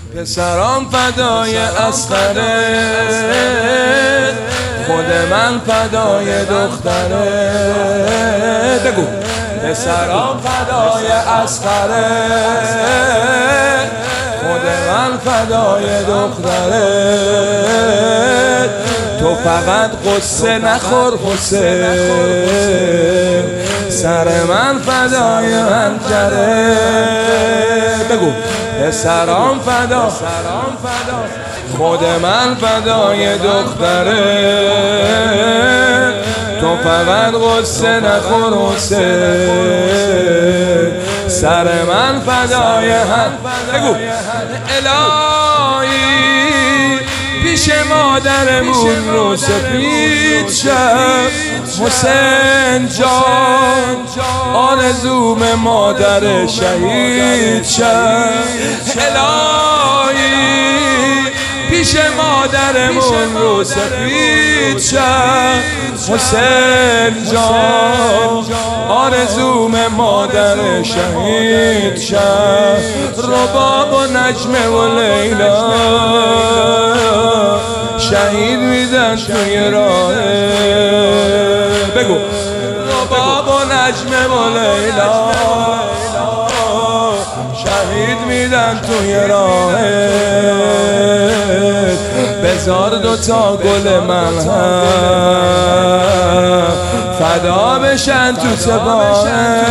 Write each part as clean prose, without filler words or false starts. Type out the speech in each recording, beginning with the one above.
پسرام فدای اصغره، خود من فدای دختره. بگو پسرام فدای اصغره، خود من فدای دختره. تو فقط قصه نخور حسین، سر من فدای حنجره. بگو پسرام فدا، خود من فدای دختره. تو فقط قصه نخور حسین، سر من فدای بگو الهی پیش مادرمون رو سفید شد حسین جان، آرزوم مادر شهید شد. الهی پیش مادرمون رو سفید شد حسین جان، آرزوم مادر شهید شد. رباب و نجمه و لیلا شهید میدن توی راه. بگو رباب و نجمه و لیلا شهید میدن توی راه. بذار دوتا گل من هم فدا بشن تو سپاه.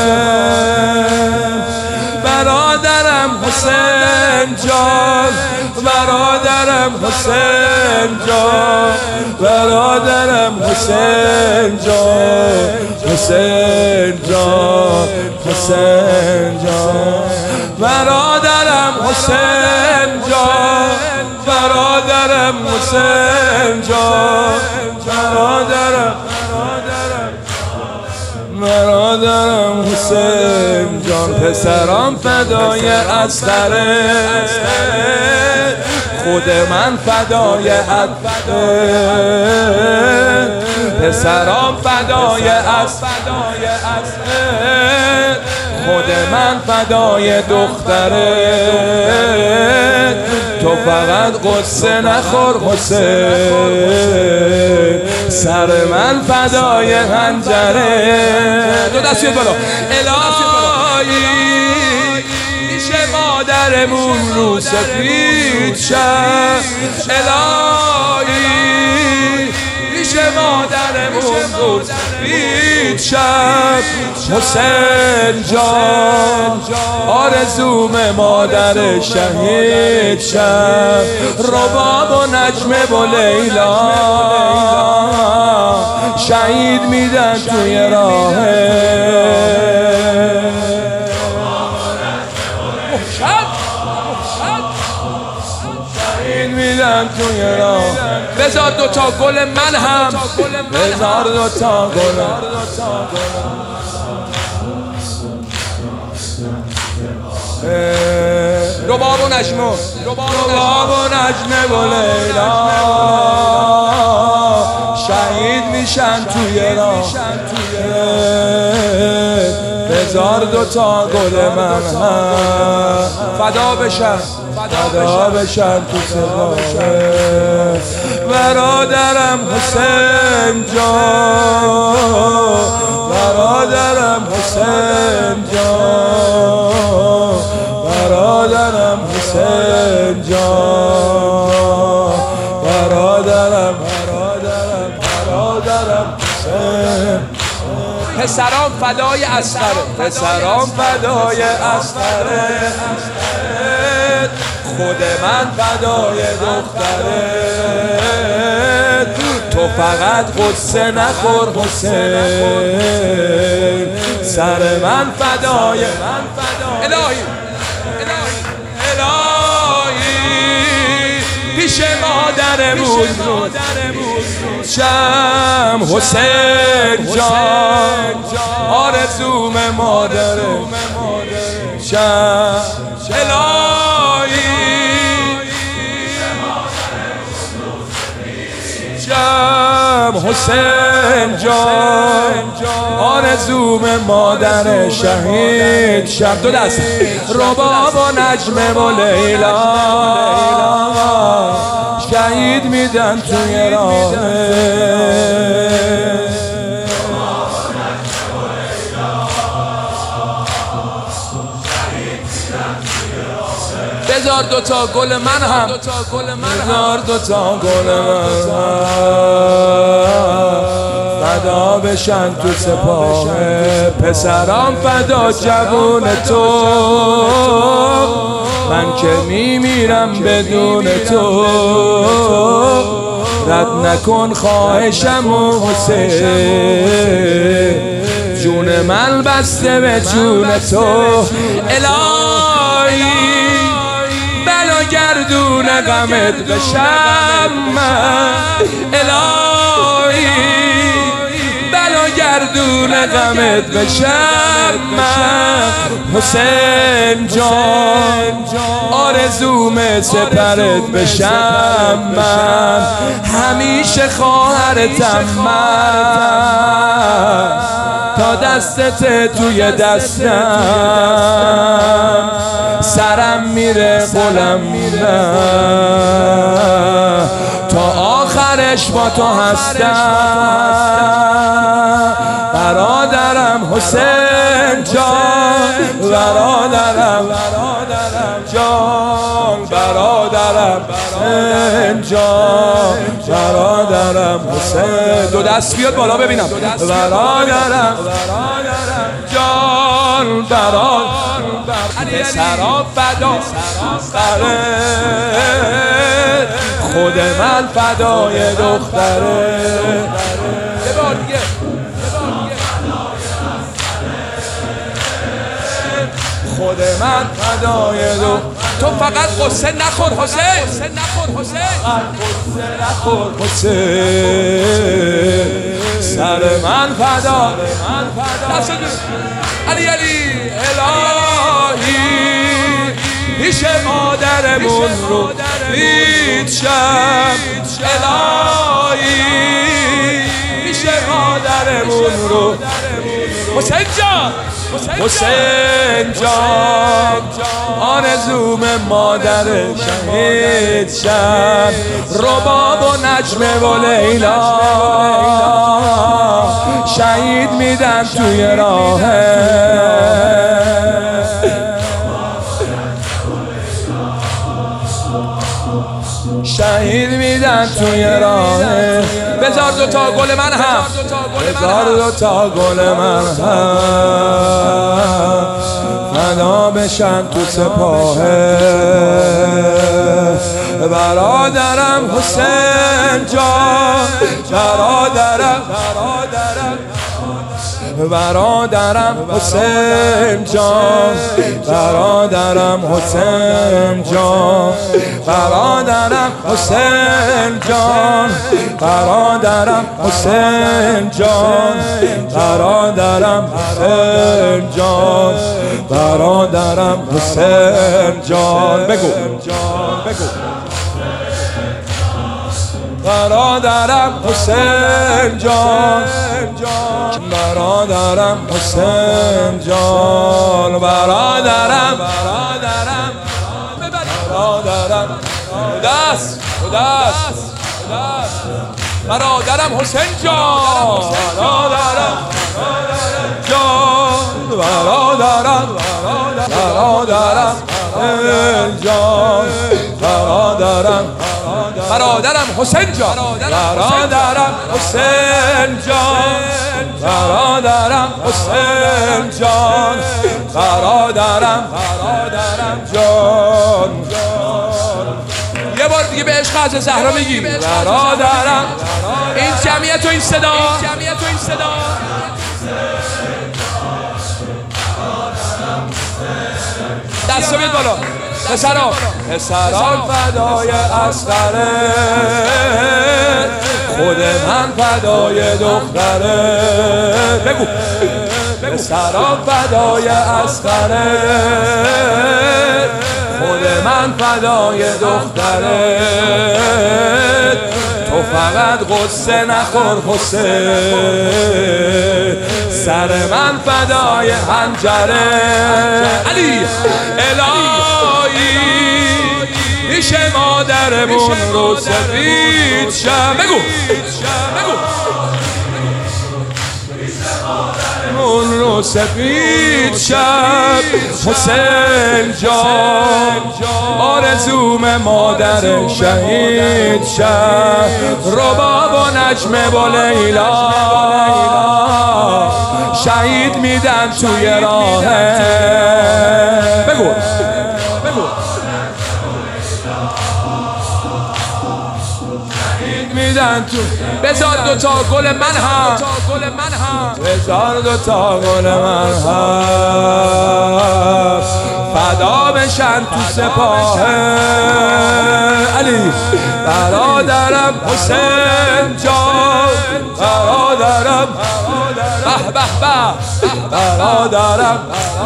برادرم حسین جان، برادرم حسین جان، برادرم حسین جان، حسین جان، حسین جان. برادرم حسین جان، برادرم حسین جان، برادرم حسین جان. پسرام فدای اصغره، خود من فدای اصغره. پسرام فدای اصغره، خود من فدای دختره. تو فقط قصه نخور حسین، سر من فدای حنجره. دو دستیت بالا. الهی پیش مادرمون رو سفید شد. الهی پیش مادرمون رو سفید شد حسین جان، آرزوم مادر شهید شد. رباب و نجمه و لیلا شهید میدن توی راه. شهید میدن توی راه. بذار دوتا گل من هم، بذار دوتا گل. رباب و نجمه، رباب و نجمه و لیلا شهید میشن توی راه. بذار دوتا گل من هم فدا بشن، فدا بشن تو سپاه. برادرم حسین جان، برادرم حسین جان، برادرم حسین جان، برادرم حسین. پسرام فدای اصغره، پسرام فدای اصغره. خود من فدای دختره. تو فقط قصه نخور حسین، سر من فدای الهی. پیش مادرمون شم حسین جان، آرزوم مادر شم. الهی شم حسین جان، آرزوم مادر شهید شم. دو دست. رباب و نجمه و لیلا میدن توی راه بذار دوتا گل من هم بذار دوتا گل من فدا بشن تو سپاه پسرام فدا جوون تو من که میمیرم بدون تو رد نکن خواهشم و حسین جون من بسته به جون تو الهی بلا گردون غمت بشم من الهی بلا گردون غمت بشم من حسین جان آرزوم سپرت بشم من همیشه خواهرتم من تا دستت توی دستم سرم میره قلم میره تا آخرش با تو هستم برادرم حسین جان برادرم جان برادرم حسین جان برادرم حسین دو دست بیاد بالا ببینم برادرم جان برادرم پسرا فدا خود من فدای دختره خود من فدای دختره تو فقط قصه نخور حسین سر من فدا علی الهی پیش مادرمون رو بید شم الهی پیش مادرمون رو حسین جان آرزوم مادر شهید شم رباب و نجم و لیلا شهید میدن توی راه شهید میدن توی راه بذار دوتا گل من هم بذار دوتا گل من هم فدا بشن تو سپاه برادرم حسین جان برادرم حسین جان برادرم حسین جان برادرم حسین جان برادرم حسین جان برادرم حسین جان برادرم حسین جان بگو برادرم حسین جان برادرم حسین جان برادرم دست برادرم حسین جان برادرم جان برادرم حسین جان برادرم حسین جان برادرم حسین جان برادرم جان یه بار دیگه به عشق حضرت زهرا بگیم برادرم این جمعیت و این صدا دستو بیاد بالا پسران فدای اصغره خود من فدای دختره بگو پسران فدای اصغره خود من فدای دختره تو فقط قصه نخور حسین سر من فدای حنجره علی الهی پیش ریش مادرمون رو سفید شد. بگو اون رو سفید شب حسین جان آرزوم مادر شهید شب رباب و نجم و لیلا شهید میدن توی راه. بگو میدن تو. بذار دوتا گل من هم بذار دوتا گل من هم فدا بشن تو سپاه علی. برادرم حسین جان برادرم برادرم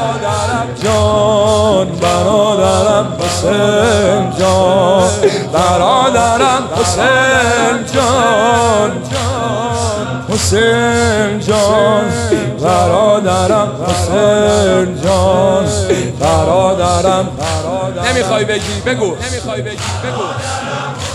جان برادرم حسین جان برادرم حسین جان حسین جان برادرم حسین جان برادرم. نمیخوای بگی بگو.